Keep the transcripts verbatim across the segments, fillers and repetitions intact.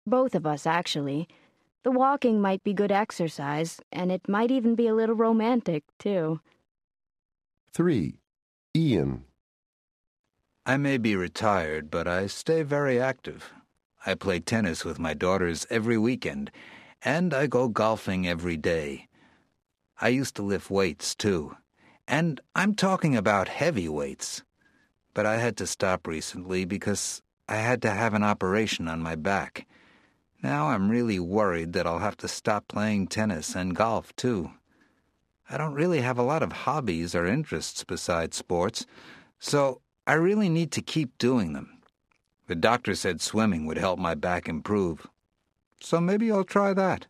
Both of us, actually. The walking might be good exercise, and it might even be a little romantic, too. three. Ian. I may be retired, but I stay very active. I play tennis with my daughters every weekend, and I go golfing every day. I used to lift weights, too. And I'm talking about heavy weights. But I had to stop recently because I had to have an operation on my back. Now I'm really worried that I'll have to stop playing tennis and golf, too. I don't really have a lot of hobbies or interests besides sports, so I really need to keep doing them. The doctor said swimming would help my back improve. So maybe I'll try that.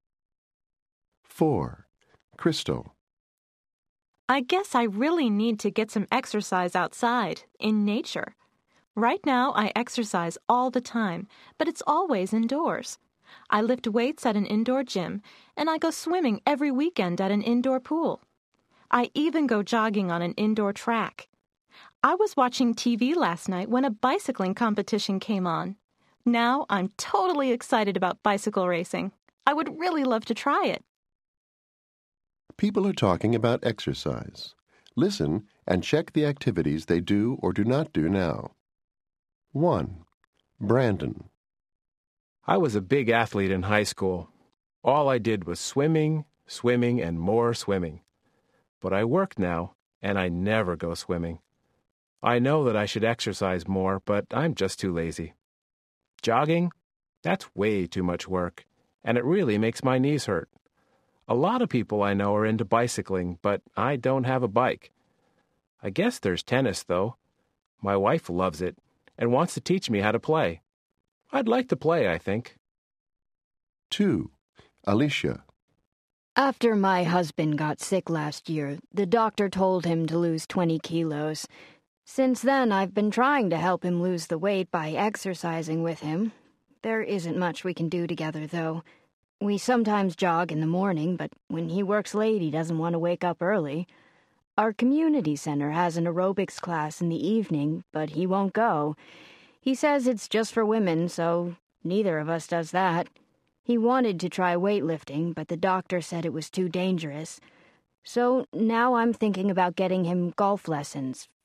four. Crystal. I guess I really need to get some exercise outside, in nature. Right now, I exercise all the time, but it's always indoors. I lift weights at an indoor gym, and I go swimming every weekend at an indoor pool. I even go jogging on an indoor track. I was watching T V last night when a bicycling competition came on. Now I'm totally excited about bicycle racing. I would really love to try it. People are talking about exercise. Listen and check the activities they do or do not do now. one. Brandon. I was a big athlete in high school. All I did was swimming, swimming, and more swimming. But I work now, and I never go swimming. I know that I should exercise more, but I'm just too lazy. Jogging? That's way too much work, and it really makes my knees hurt. A lot of people I know are into bicycling, but I don't have a bike. I guess there's tennis, though. My wife loves it and wants to teach me how to play. I'd like to play, I think. two. Alicia. After my husband got sick last year, the doctor told him to lose twenty kilos. Since then, I've been trying to help him lose the weight by exercising with him. There isn't much we can do together, though. We sometimes jog in the morning, but when he works late, he doesn't want to wake up early. Our community center has an aerobics class in the evening, but he won't go. He says it's just for women, so neither of us does that. He wanted to try weightlifting, but the doctor said it was too dangerous. So now I'm thinking about getting him golf lessons,